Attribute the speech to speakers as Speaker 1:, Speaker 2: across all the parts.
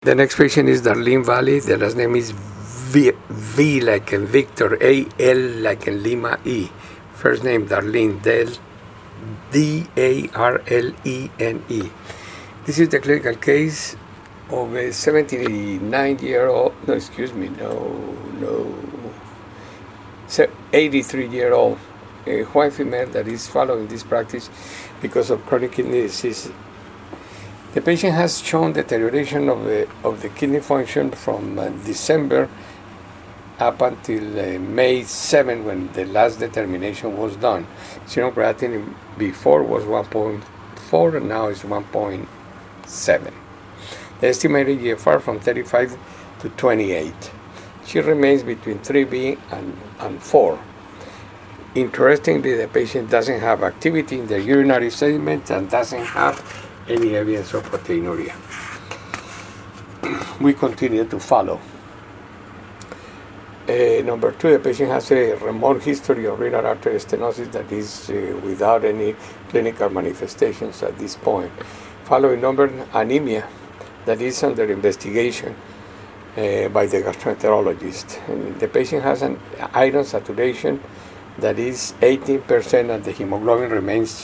Speaker 1: The next patient is Darlene Valley. The last name is V like in Victor, A-L like in Lima, E. First name Darlene, D-A-R-L-E-N-E. This is the clinical case of a 79-year-old, 83-year-old white female that is following this practice because of chronic kidney disease. The patient has shown deterioration of the kidney function from December up until May 7 when the last determination was done. Serum creatinine before was 1.4 and now is 1.7. The estimated GFR from 35 to 28. She remains between 3B and 4. Interestingly, the patient doesn't have activity in the urinary segment and doesn't have any evidence of proteinuria. We continue to follow. Number 2, the patient has a remote history of renal artery stenosis that is without any clinical manifestations at this point. Following number, anemia that is under investigation by the gastroenterologist. And the patient has an iron saturation that is 18% and the hemoglobin remains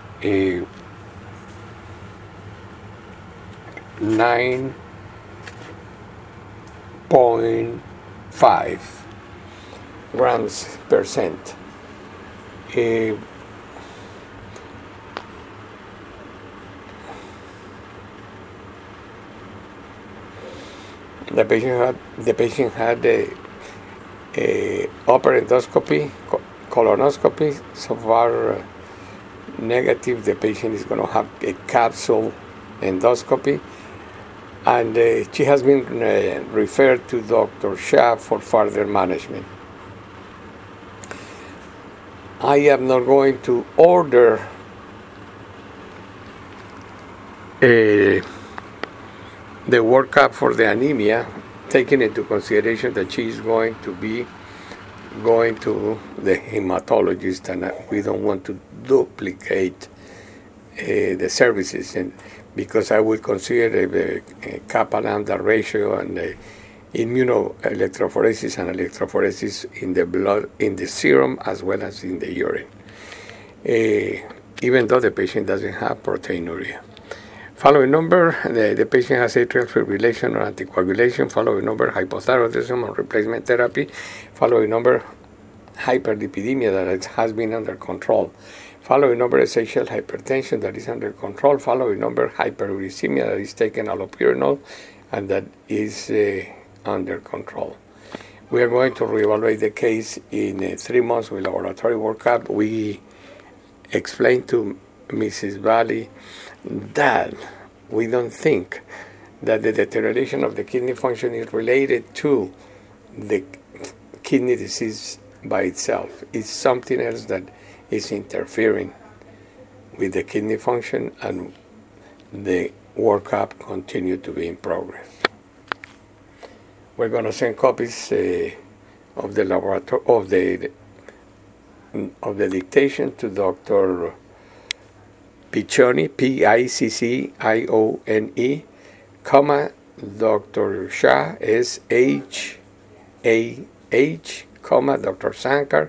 Speaker 1: 9.5 grams percent. The patient had a upper endoscopy, colonoscopy. So far negative. The patient is going to have a capsule endoscopy, and she has been referred to Dr. Shah for further management. I am not going to order the workup for the anemia, taking into consideration that she is going to be going to the hematologist, and we don't want to duplicate the services, and because I would consider the kappa lambda ratio and the immunoelectrophoresis and electrophoresis in the blood, in the serum, as well as in the urine, even though the patient doesn't have proteinuria. Following number, the patient has atrial fibrillation or anticoagulation. Following number, hypothyroidism or replacement therapy. Following number, hyperlipidemia that has been under control. Following number, essential hypertension that is under control. Following number, hyperuricemia that is taken allopurinol and that is under control. We are going to reevaluate the case in 3 months with laboratory workup. We explained to Mrs. Valley that we don't think that the deterioration of the kidney function is related to the kidney disease by itself. It's something else that is interfering with the kidney function, and the workup continue to be in progress. We're going to send copies of the laboratory of the dictation to Dr. Piccioni, Piccione, comma, Dr. Shah, S-H-A-H, comma, Dr. Sankar,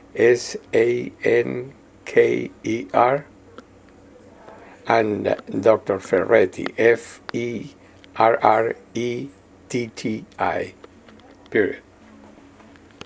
Speaker 1: S-A-N-K-E-R, and Dr. Ferretti, F-E-R-R-E-T-T-I, period.